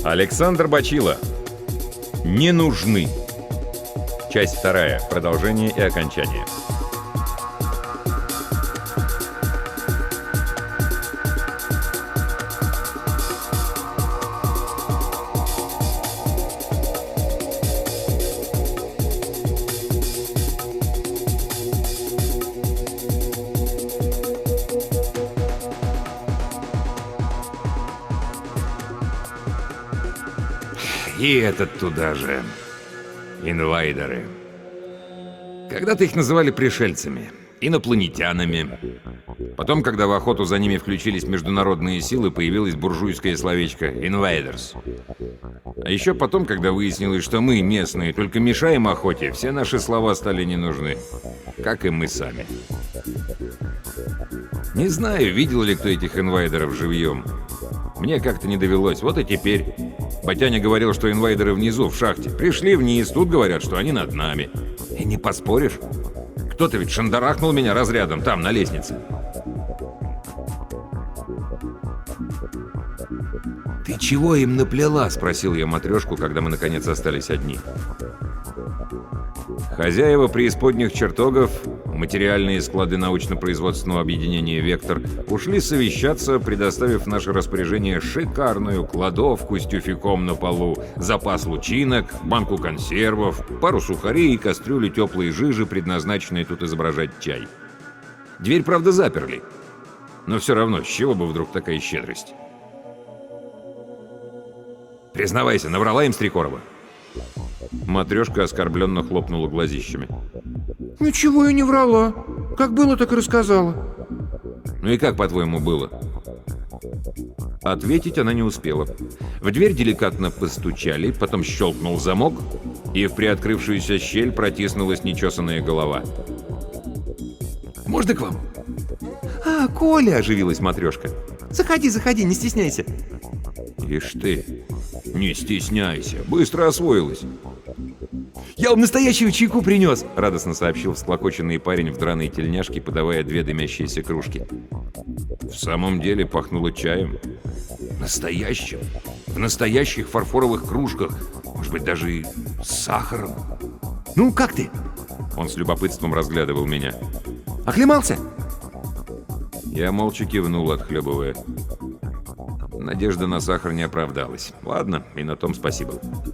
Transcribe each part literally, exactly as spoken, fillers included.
Александр Бачило. Не нужны. Часть вторая. Продолжение и окончание. И этот туда же. Инвайдеры. Когда-то их называли пришельцами, инопланетянами. Потом, когда в охоту за ними включились международные силы, появилось буржуйское словечко «инвайдерс». А еще потом, когда выяснилось, что мы, местные, только мешаем охоте, все наши слова стали не нужны. Как и мы сами. Не знаю, видел ли кто этих инвайдеров живьем. Мне как-то не довелось, вот и теперь. Батяня говорил, что инвайдеры внизу, в шахте. Пришли вниз, тут говорят, что они над нами. И не поспоришь. Кто-то ведь шандарахнул меня разрядом там, на лестнице. «Ты чего им наплела?» — спросил я матрешку, когда мы наконец остались одни. Хозяева преисподних чертогов, материальные склады научно-производственного объединения «Вектор», ушли совещаться, предоставив в наше распоряжение шикарную кладовку с тюфяком на полу, запас лучинок, банку консервов, пару сухарей и кастрюлю теплой жижи, предназначенной тут изображать чай. Дверь, правда, заперли. Но все равно, с чего бы вдруг такая щедрость? «Признавайся, наврала им Стрекорова?» Матрешка оскорбленно хлопнула глазищами. «Ничего я не врала. Как было, так и рассказала». «Ну и как, по-твоему, было?» Ответить она не успела. В дверь деликатно постучали, потом щелкнул замок, и в приоткрывшуюся щель протиснулась нечесанная голова. «Можно к вам?» «А, Коля!» — оживилась матрешка. «Заходи, заходи, не стесняйся». «Ишь ты, не стесняйся, быстро освоилась». «Я вам настоящего чайку принес!» — радостно сообщил всклокоченный парень в драной тельняшке, подавая две дымящиеся кружки. В самом деле пахнуло чаем. Настоящим. В настоящих фарфоровых кружках. Может быть, даже и с сахаром. «Ну, как ты?» Он с любопытством разглядывал меня. «Оклемался?» Я молча кивнул, отхлебывая. Надежда на сахар не оправдалась. Ладно, и на том спасибо.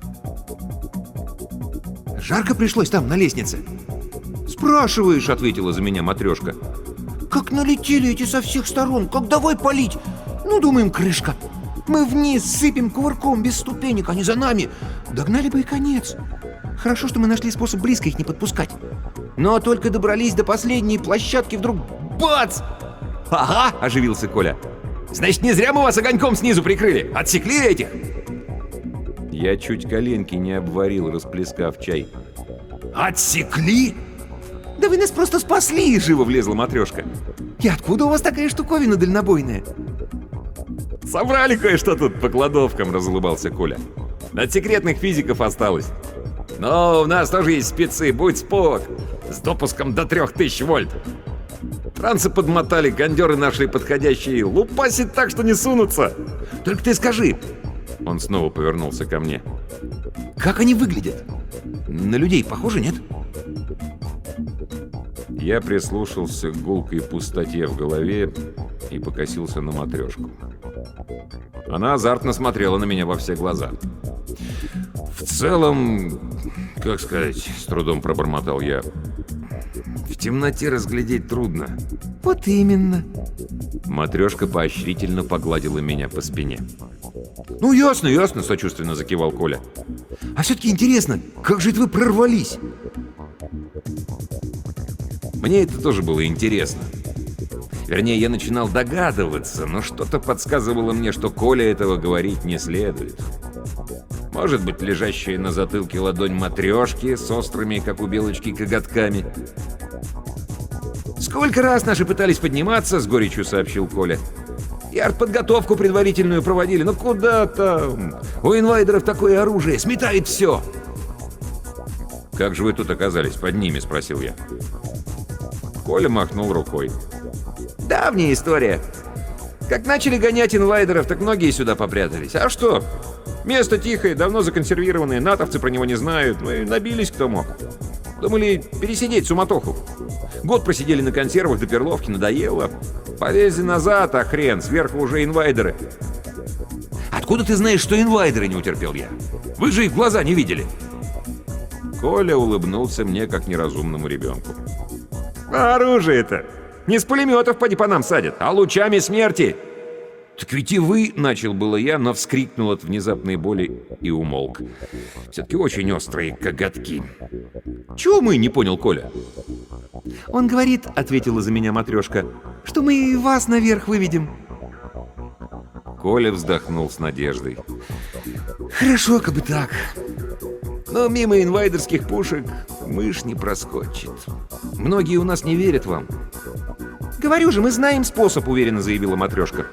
«Жарко пришлось там, на лестнице?» «Спрашиваешь», — ответила за меня матрешка. «Как налетели эти со всех сторон, как давай палить! Ну, думаем, крышка. Мы вниз сыпем кувырком, без ступенек, они за нами. Догнали бы и конец. Хорошо, что мы нашли способ близко их не подпускать. Но только добрались до последней площадки, вдруг бац!» «Ага!» — оживился Коля. «Значит, не зря мы вас огоньком снизу прикрыли! Отсекли этих!» Я чуть коленки не обварил, расплескав чай. «Отсекли?» «Да вы нас просто спасли!» — живо влезла матрешка. «И откуда у вас такая штуковина дальнобойная?» «Собрали кое-что тут по кладовкам», — разулыбался Коля. «От секретных физиков осталось. Но у нас тоже есть спецы, будь спок, с допуском до трех тысяч вольт. Трансы подмотали, кондеры нашли подходящие. Лупасит так, что не сунутся. Только ты скажи». Он снова повернулся ко мне. «Как они выглядят? На людей похожи, нет?» Я прислушался к гулкой пустоте в голове и покосился на матрешку. Она азартно смотрела на меня во все глаза. «В целом, как сказать, с трудом пробормотал я. В темноте разглядеть трудно». «Вот именно». Матрешка поощрительно погладила меня по спине. «Ну ясно, ясно», — сочувственно закивал Коля. «А все-таки интересно, как же это вы прорвались?» Мне это тоже было интересно. Вернее, я начинал догадываться, но что-то подсказывало мне, что Коля этого говорить не следует. Может быть, лежащая на затылке ладонь матрешки с острыми, как у белочки, коготками. «Сколько раз наши пытались подниматься», — с горечью сообщил Коля. «И артподготовку предварительную проводили, но куда там? У инвайдеров такое оружие, сметает все». «Как же вы тут оказались под ними?» — спросил я. Коля махнул рукой. «Давняя история. Как начали гонять инвайдеров, так многие сюда попрятались. А что? Место тихое, давно законсервированное, натовцы про него не знают. Мы набились кто мог. Думали пересидеть суматоху. Год просидели на консервах до перловки, надоело. Полезли назад, а хрен, сверху уже инвайдеры. Откуда ты знаешь, что инвайдеры, не утерпел я? Вы же их в глаза не видели. Коля улыбнулся мне, как неразумному ребенку. А оружие-то не с пулеметов поди по нам садят, а лучами смерти. Так ведь и вы, начал было я, но вскрикнул от внезапной боли и умолк. Все-таки очень острые коготки. Чего мы, не понял Коля? Он говорит, ответила за меня матрешка, что мы и вас наверх выведем. Коля вздохнул с надеждой. Хорошо, как бы так. Но мимо инвайдерских пушек мышь не проскочит. Многие у нас не верят вам. Говорю же, мы знаем способ, уверенно заявила матрешка.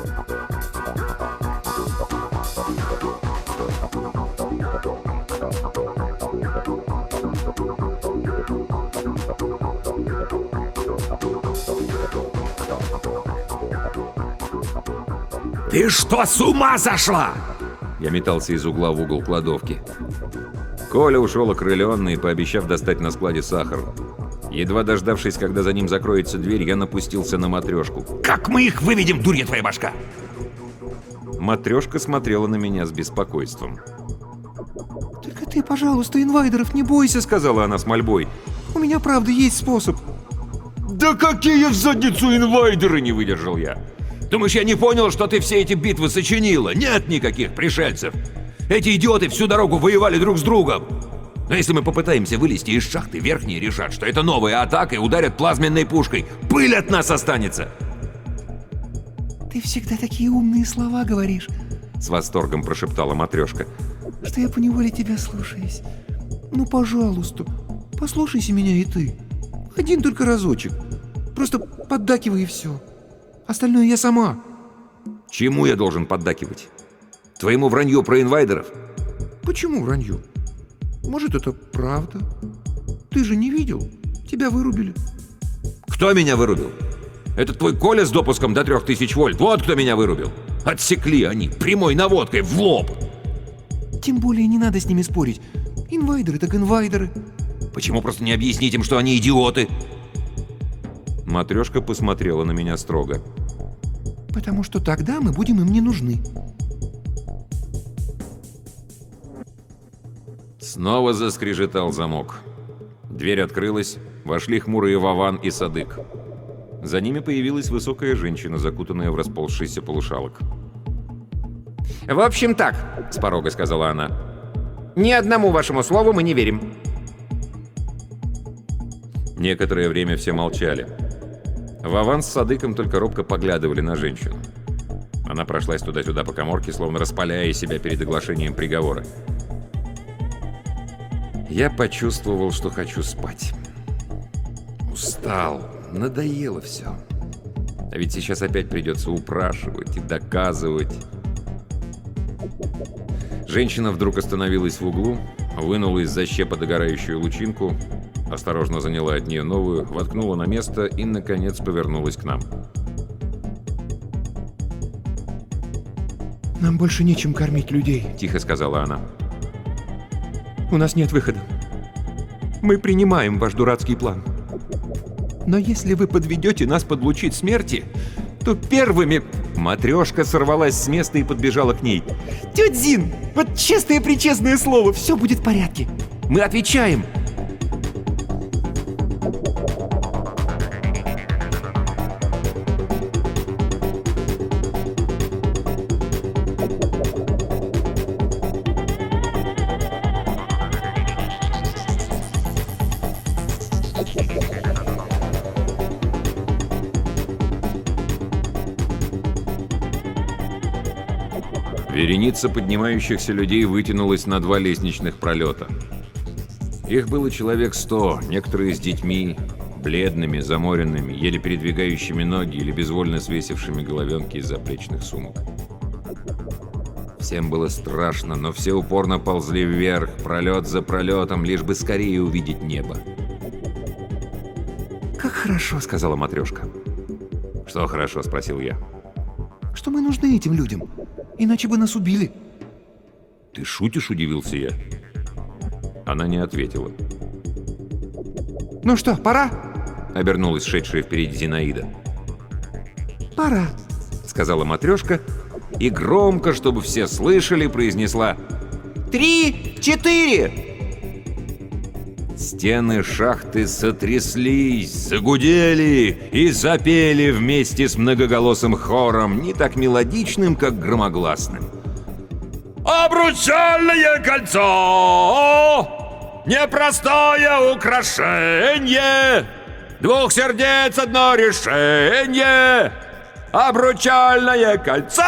«Ты что, с ума сошла?» Я метался из угла в угол кладовки. Коля ушел окрыленный, пообещав достать на складе сахар. Едва дождавшись, когда за ним закроется дверь, я напустился на матрешку. «Как мы их выведем, дурья твоя башка?» Матрешка смотрела на меня с беспокойством. «Только ты, пожалуйста, инвайдеров не бойся», — сказала она с мольбой. «У меня, правда, есть способ». «Да какие в задницу инвайдеры!» — не выдержал я. «Думаешь, я не понял, что ты все эти битвы сочинила? Нет никаких пришельцев! Эти идиоты всю дорогу воевали друг с другом! Но если мы попытаемся вылезти из шахты, верхние решат, что это новая атака и ударят плазменной пушкой. Пыль от нас останется!» «Ты всегда такие умные слова говоришь», — с восторгом прошептала матрешка, «что я поневоле тебя слушаюсь. Ну, пожалуйста, послушайся меня и ты. Один только разочек. Просто поддакивай и все. Остальное я сама». «Чему я должен поддакивать? Твоему вранью про инвайдеров?» «Почему вранью? Может, это правда? Ты же не видел? Тебя вырубили». «Кто меня вырубил? Это твой Коля с допуском до трех тысяч вольт. Вот кто меня вырубил. Отсекли они прямой наводкой в лоб». «Тем более не надо с ними спорить. Инвайдеры так инвайдеры». «Почему просто не объяснить им, что они идиоты?» Матрешка посмотрела на меня строго. «Потому что тогда мы будем им не нужны». Снова заскрежетал замок. Дверь открылась, вошли хмурые Вован и Садык. За ними появилась высокая женщина, закутанная в расползшийся полушалок. «В общем так», — с порога сказала она. «Ни одному вашему слову мы не верим». Некоторое время все молчали. Вован с Садыком только робко поглядывали на женщину. Она прошлась туда-сюда по каморке, словно распаляя себя перед оглашением приговора. Я почувствовал, что хочу спать. Устал, надоело все. А ведь сейчас опять придется упрашивать и доказывать. Женщина вдруг остановилась в углу, вынула из-за щепа догорающую лучинку, осторожно заняла от нее новую, воткнула на место и, наконец, повернулась к нам. «Нам больше нечем кормить людей», — Тихо сказала она. «У нас нет выхода. Мы принимаем ваш дурацкий план. Но если вы подведете нас под лучи смерти, то первыми...» Матрешка сорвалась с места и подбежала к ней. «Тетя Зин, вот честное-пречестное слово, все будет в порядке. Мы отвечаем». Вереница поднимающихся людей вытянулась на два лестничных пролета. Их было человек сто, некоторые с детьми, бледными, заморенными, еле передвигающими ноги или безвольно свесившими головенки из заплечных сумок. Всем было страшно, но все упорно ползли вверх, пролет за пролетом, лишь бы скорее увидеть небо. «Как хорошо», — сказала матрешка. «Что хорошо?» — спросил я. «Что мы нужны этим людям, иначе бы нас убили». «Ты шутишь?» – удивился я. Она не ответила. Ну что, пора? Обернулась шедшая впереди Зинаида. Пора, сказала матрешка и громко, чтобы все слышали, произнесла: три, четыре. Стены шахты сотряслись, загудели и запели вместе с многоголосым хором, не так мелодичным, как громогласным. «Обручальное кольцо! Непростое украшение! Двух сердец одно решение! Обручальное кольцо!»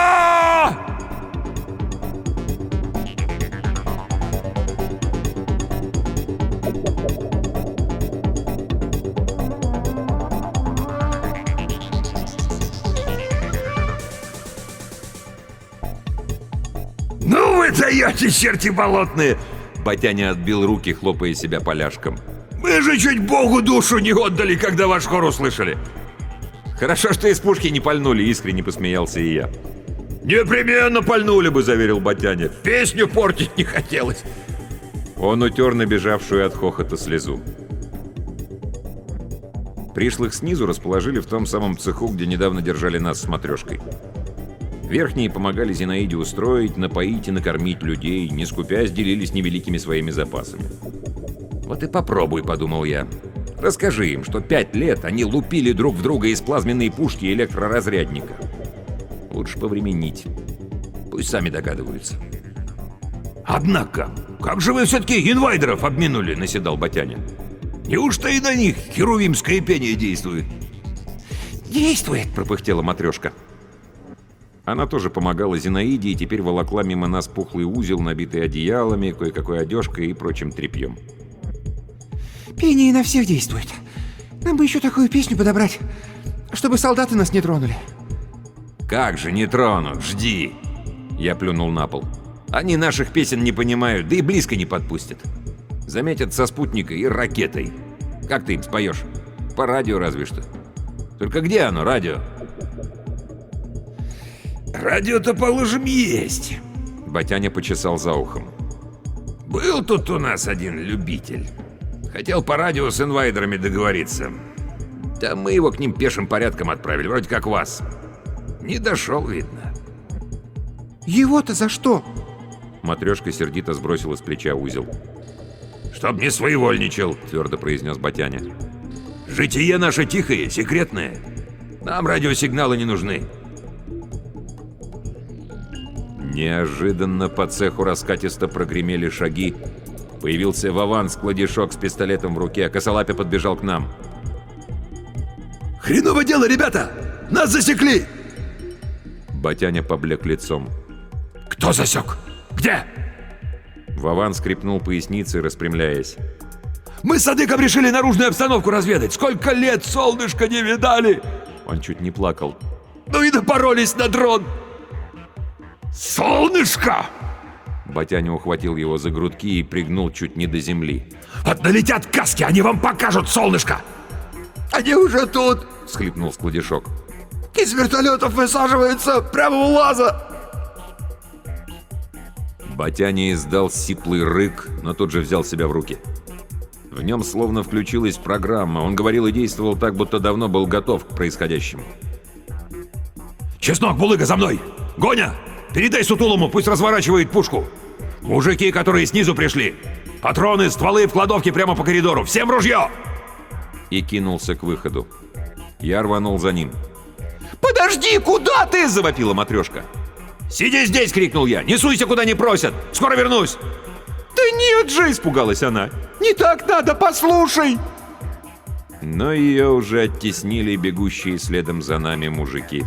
Ну вы даете, черти болотные! Батяня отбил руки, хлопая себя поляшком. Мы же чуть Богу душу не отдали, когда ваш хор услышали. Хорошо, что из пушки не пальнули, искренне посмеялся и я. Непременно пальнули бы, заверил Батяня. Песню портить не хотелось. Он утер набежавшую от хохота слезу. Пришлых снизу расположили в том самом цеху, где недавно держали нас с матрешкой. Верхние помогали Зинаиде устроить, напоить и накормить людей, не скупясь, делились невеликими своими запасами. «Вот и попробуй», — подумал я. «Расскажи им, что пять лет они лупили друг в друга из плазменной пушки и электроразрядника. Лучше повременить. Пусть сами догадываются». «Однако, как же вы все-таки инвайдеров обминули?» — наседал Батяня. «Неужто и на них херувимское пение действует?» Действует, — пропыхтела матрешка. Она тоже помогала Зинаиде и теперь волокла мимо нас пухлый узел, набитый одеялами, кое-какой одежкой и прочим тряпьем. Пение на всех действует. Нам бы еще такую песню подобрать, чтобы солдаты нас не тронули. «Как же не тронут? Жди!» Я плюнул на пол. «Они наших песен не понимают, да и близко не подпустят. Заметят со спутника и ракетой. Как ты им споешь? По радио разве что. Только где оно, радио?» «Радио-то, положим, есть!» Батяня почесал за ухом. «Был тут у нас один любитель. Хотел по радио с инвайдерами договориться. Да мы его к ним пешим порядком отправили, вроде как вас. Не дошел, видно». Его-то за что? Матрешка сердито сбросила с плеча узел. «Чтоб не своевольничал», — твердо произнес Батяня. «Житие наше тихое, секретное. Нам радиосигналы не нужны». Неожиданно по цеху раскатисто прогремели шаги. Появился Вован, складишок с пистолетом в руке, а Косолапя подбежал к нам. «Хреново дело, ребята! Нас засекли!» Батяня поблек лицом. «Кто засек? Где?» Вован скрипнул поясницей, распрямляясь. «Мы с Садыком решили наружную обстановку разведать. Сколько лет солнышко не видали!» Он чуть не плакал. «Ну и напоролись на дрон!» «Солнышко!» Батяня ухватил его за грудки и пригнул чуть не до земли. «Вот налетят каски, они вам покажут солнышко!» Они уже тут! — всхлипнул складишок. Из вертолетов высаживаются прямо у лаза! Батяня издал сиплый рык, но тут же взял себя в руки. В нем словно включилась программа. Он говорил и действовал так, будто давно был готов к происходящему. «Чеснок, Булыга, за мной! Гоня, передай Сутулому, пусть разворачивает пушку! Мужики, которые снизу пришли! Патроны, стволы в кладовке прямо по коридору! Всем ружье!» И кинулся к выходу. Я рванул за ним. Подожди, куда ты? — завопила матрешка. «Сиди здесь!» — крикнул я. «Не суйся, куда не просят! Скоро вернусь!» Да нет же! — испугалась она. Не так надо, послушай! Но ее уже оттеснили бегущие следом за нами мужики.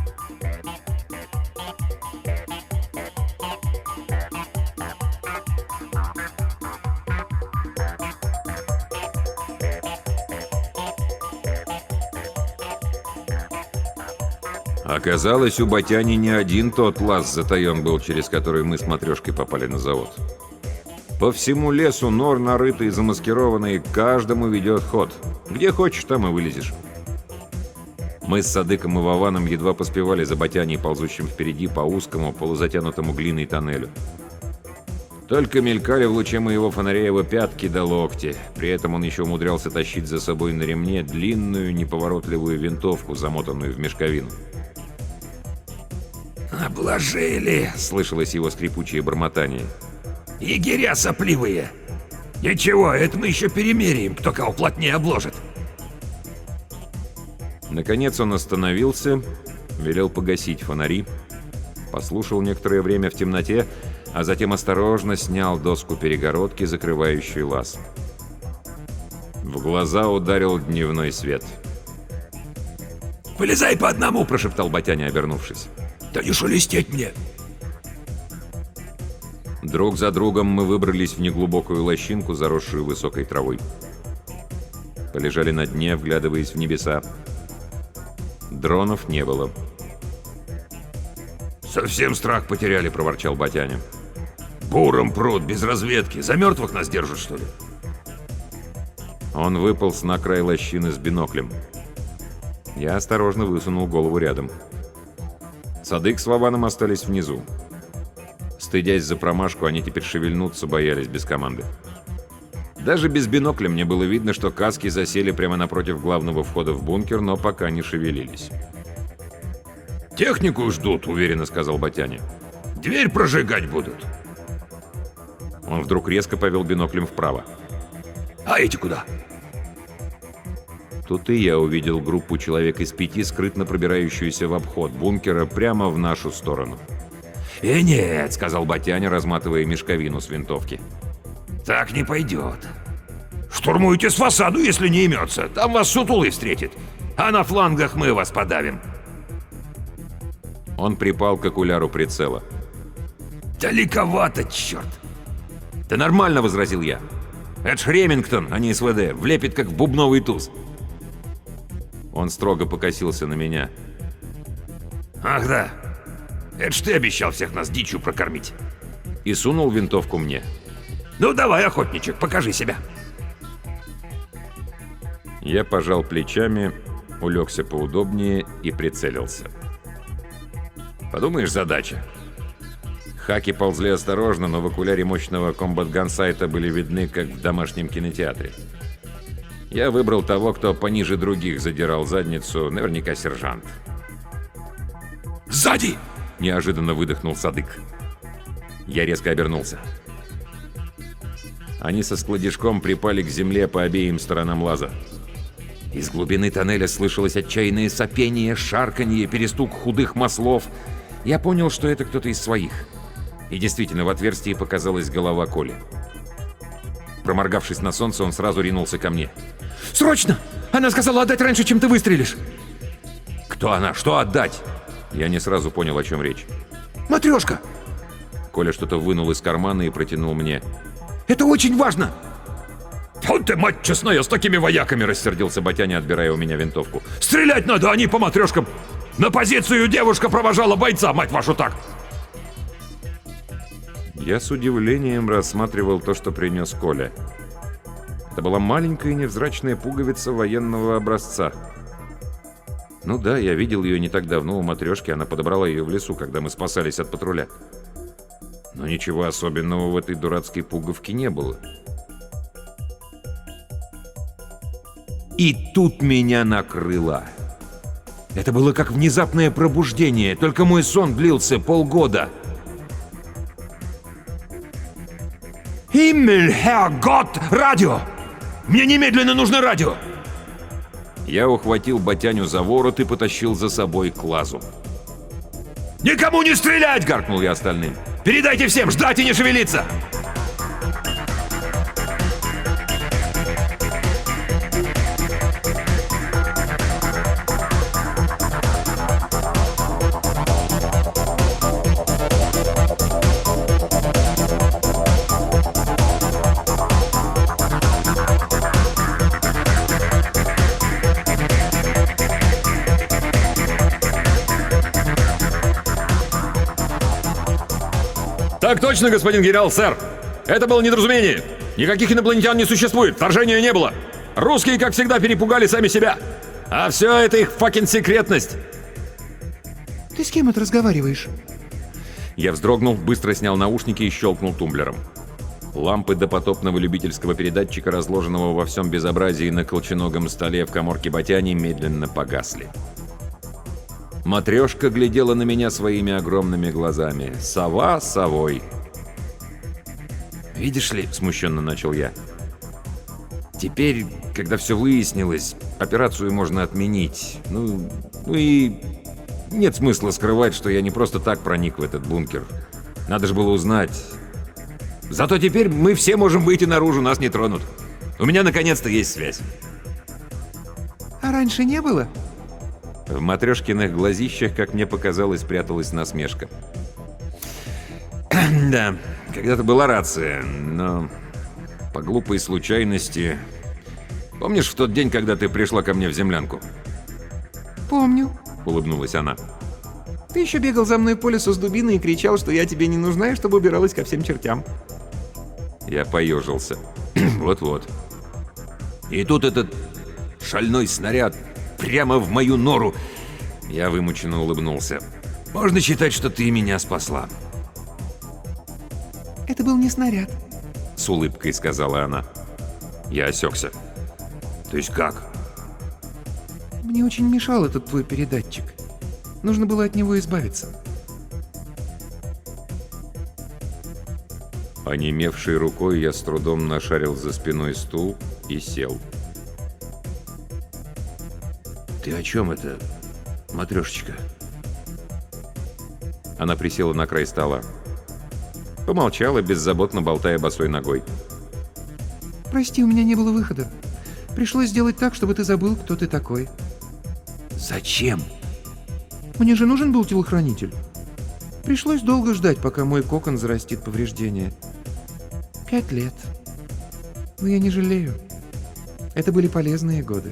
Оказалось, у Батяни не один тот лаз затаен был, через который мы с матрешкой попали на завод. По всему лесу нор нарытый и замаскированный, каждому ведет ход. Где хочешь, там и вылезешь. Мы с Садыком и Вованом едва поспевали за Батяней, ползущим впереди по узкому, полузатянутому глиной тоннелю. Только мелькали в луче моего фонаря его пятки до локти. При этом он еще умудрялся тащить за собой на ремне длинную, неповоротливую винтовку, замотанную в мешковину. «Обложили!» — Слышалось его скрипучее бормотание. «Егеря сопливые! Ничего, это мы еще перемеряем, кто кого плотнее обложит!» Наконец он остановился, велел погасить фонари, послушал некоторое время в темноте, а затем осторожно снял доску перегородки, закрывающую лаз. В глаза ударил дневной свет. «Вылезай по одному!» — Прошептал Батяня, обернувшись. «Да не шелестеть мне!» Друг за другом мы выбрались в неглубокую лощинку, заросшую высокой травой. Полежали на дне, вглядываясь в небеса. Дронов не было. «Совсем страх потеряли!» — проворчал Батяня. «Буром пруд, без разведки. За мертвых нас держат, что ли?» Он выполз на край лощины с биноклем. Я осторожно высунул голову рядом. Садык с Вованом остались внизу. Стыдясь за промашку, они теперь шевельнуться боялись без команды. Даже без бинокля мне было видно, что каски засели прямо напротив главного входа в бункер, но пока не шевелились. «Технику ждут», — уверенно сказал Батяня. «Дверь прожигать будут». Он вдруг резко повел биноклем вправо. «А эти куда?» Тут и я увидел группу человек из пяти, скрытно пробирающуюся в обход бункера прямо в нашу сторону. «Э, нет», — сказал Батяня, разматывая мешковину с винтовки. «Так не пойдет. Штурмуйте с фасаду, если не имется. Там вас сутулый встретит. А на флангах мы вас подавим». Он припал к окуляру прицела. «Далековато, черт!» «Да нормально», — возразил я. «Это ж Ремингтон, а не СВД. Влепит, как в бубновый туз». Он строго покосился на меня. «Ах да, это ж ты обещал всех нас дичью прокормить». И сунул винтовку мне. «Ну давай, охотничек, покажи себя». Я пожал плечами, улегся поудобнее и прицелился. Подумаешь, задача. Хаки ползли осторожно, но в окуляре мощного комбат-гансайта были видны, как в домашнем кинотеатре. Я выбрал того, кто пониже других задирал задницу, наверняка сержант. «Сзади!» — неожиданно выдохнул Садык. Я резко обернулся. Они со складишком припали к земле по обеим сторонам лаза. Из глубины тоннеля слышалось отчаянное сопение, шарканье, перестук худых маслов. Я понял, что это кто-то из своих. И действительно, в отверстии показалась голова Коли. Проморгавшись на солнце, он сразу ринулся ко мне. Срочно! Она сказала отдать раньше, чем ты выстрелишь. «Кто она? Что отдать?» Я не сразу понял, о чем речь. Матрешка! Коля что-то вынул из кармана и протянул мне. Это очень важно! «Вот ты, мать честная, с такими вояками!» — Рассердился Батяня, отбирая у меня винтовку. «Стрелять надо, а не по матрешкам! На позицию девушка провожала бойца, мать вашу, так!» Я с удивлением рассматривал то, что принес Коля. Это была маленькая невзрачная пуговица военного образца. Ну да, я видел ее не так давно у матрешки, она подобрала ее в лесу, когда мы спасались от патруля. Но ничего особенного в этой дурацкой пуговке не было. И тут меня накрыло. Это было как внезапное пробуждение, только мой сон длился полгода. «Химмель, Herrgott, радио! Мне немедленно нужно радио!» Я ухватил Батяню за ворот и потащил за собой к лазу. «Никому не стрелять!» — Гаркнул я остальным. «Передайте всем, ждать и не шевелиться!» Так точно, господин генерал, сэр. Это было недоразумение. Никаких инопланетян не существует, вторжения не было. Русские, как всегда, перепугали сами себя. А все это их факин секретность. Ты с кем это разговариваешь? Я вздрогнул, быстро снял наушники и щелкнул тумблером. Лампы допотопного любительского передатчика, разложенного во всем безобразии на колченогом столе в каморке Батяни, медленно погасли. Матрешка глядела на меня своими огромными глазами. Сова совой. «Видишь ли», — смущенно начал я, — «теперь, когда все выяснилось, операцию можно отменить. Ну, ну и нет смысла скрывать, что я не просто так проник в этот бункер. Надо же было узнать. Зато теперь мы все можем выйти наружу, нас не тронут. У меня наконец-то есть связь». А раньше не было? В Матрешкиных глазищах, как мне показалось, пряталась насмешка. «Да, когда-то была рация, но по глупой случайности... Помнишь в тот день, когда ты пришла ко мне в землянку?» Помню. — улыбнулась она. Ты еще бегал за мной по лесу с дубиной и кричал, что я тебе не нужна и чтобы убиралась ко всем чертям. Я поежился. Вот-вот. И тут этот шальной снаряд прямо в мою нору. Я вымученно улыбнулся. Можно считать, что ты меня спасла. Это был не снаряд. С улыбкой сказала она. Я осекся. То есть как? Мне очень мешал этот твой передатчик. Нужно было от него избавиться. Онемевшей рукой я с трудом нашарил за спиной стул и сел. «Ты о чем это, Матрешечка?» Она присела на край стола. Помолчала, беззаботно болтая босой ногой. Прости, у меня не было выхода. Пришлось сделать так, чтобы ты забыл, кто ты такой. «Зачем?» Мне же нужен был телохранитель. Пришлось долго ждать, пока мой кокон зарастит повреждения. Пять лет. Но я не жалею. Это были полезные годы.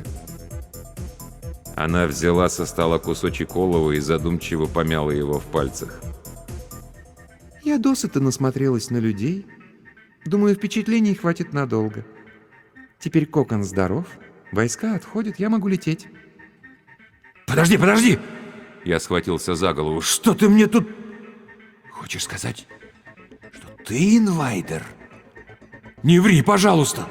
Она взяла со стола кусочек олова и задумчиво помяла его в пальцах. Я досыта насмотрелась на людей. Думаю, впечатлений хватит надолго. Теперь кокон здоров, войска отходят, я могу лететь. «Подожди, подожди!» Я схватился за голову. «Что ты мне тут...» Хочешь сказать, что ты инвайдер? «Не ври, пожалуйста!»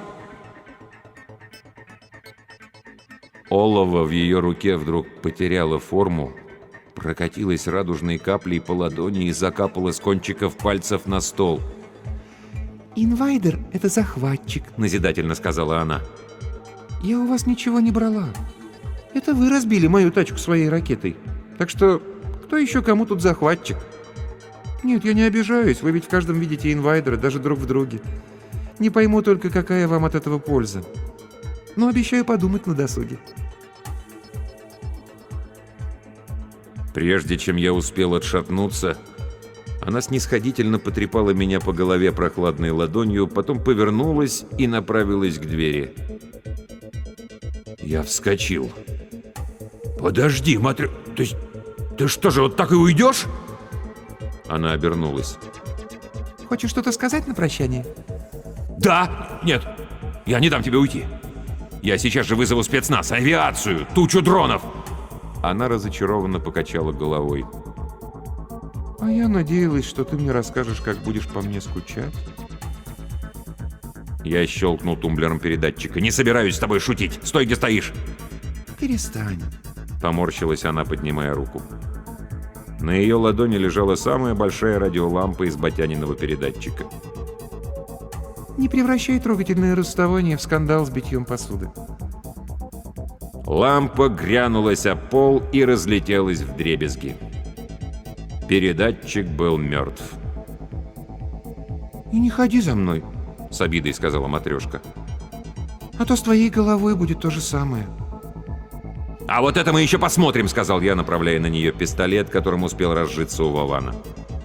Олово в ее руке вдруг потеряло форму, прокатилось радужной каплей по ладони и закапало с кончиков пальцев на стол. Инвайдер — это захватчик, Назидательно сказала она. Я у вас ничего не брала. Это вы разбили мою тачку своей ракетой. Так что, кто еще кому тут захватчик? Нет, я не обижаюсь, вы ведь в каждом видите инвайдера, даже друг в друге. Не пойму только, какая вам от этого польза. Но обещаю подумать на досуге. Прежде чем я успел отшатнуться, она снисходительно потрепала меня по голове прохладной ладонью, потом повернулась и направилась к двери. Я вскочил. «Подожди, Матре... То есть ты что же, вот так и уйдешь?» Она обернулась. Хочешь что-то сказать на прощание? «Да! Нет! Я не дам тебе уйти! Я сейчас же вызову спецназ, авиацию, тучу дронов!» Она разочарованно покачала головой. А я надеялась, что ты мне расскажешь, как будешь по мне скучать. Я щелкнул тумблером передатчика. «Не собираюсь с тобой шутить! Стой, где стоишь!» Перестань. Поморщилась она, поднимая руку. На ее ладони лежала самая большая радиолампа из Батяниного передатчика. Не превращай трогательное расставание в скандал с битьем посуды. Лампа грянулась о пол и разлетелась вдребезги. Передатчик был мертв. И не ходи за мной, — с обидой сказала Матрешка. а то с твоей головой будет то же самое. «А вот это мы еще посмотрим», — сказал я, направляя на нее пистолет, которым успел разжиться у Вована.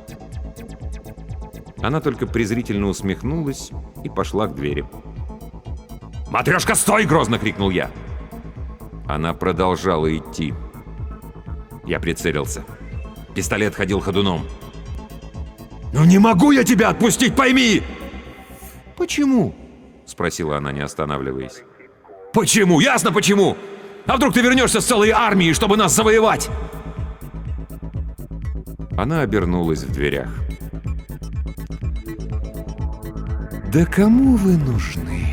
Она только презрительно усмехнулась и пошла к двери. «Матрешка, стой!» — грозно крикнул я. Она продолжала идти. Я прицелился. Пистолет ходил ходуном. «Ну не могу я тебя отпустить, пойми!» Почему? — спросила она, не останавливаясь. «Почему? Ясно почему! А вдруг ты вернешься с целой армией, чтобы нас завоевать?» Она обернулась в дверях. Да кому вы нужны?